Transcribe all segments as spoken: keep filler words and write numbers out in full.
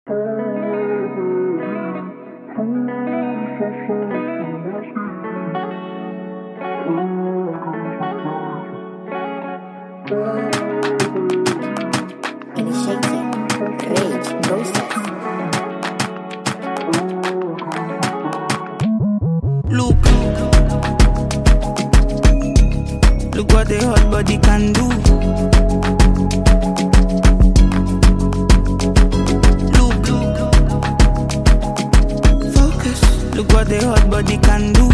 Initiating rage process. Look, look what the hot body can do. Look, focus. Look what the hot body can do.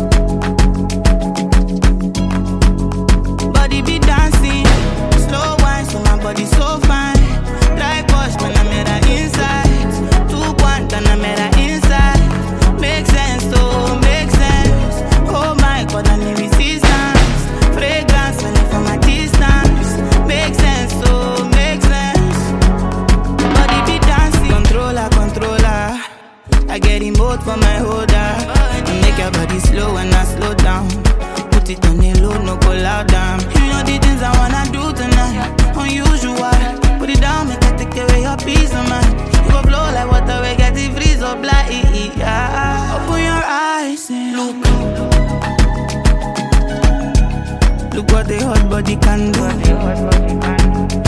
Body be dancing, slow wine, so my body so fine. Dry push, man, I made her inside. Two point, and I made her inside. Make sense, oh, make sense. Oh my God, I need resistance. Fragrance, when from a distance. Make sense, oh, make sense. Body be dancing, controller, controller. I get remote for my holder. I make your body slow when I slow down. Put it on the low, no go loud down. You know the things I wanna do tonight. Unusual, put it down, make I take away your peace of mind. You go flow like water, we get it freeze up like yeah. Open your eyes and look. Look what the hot body can do.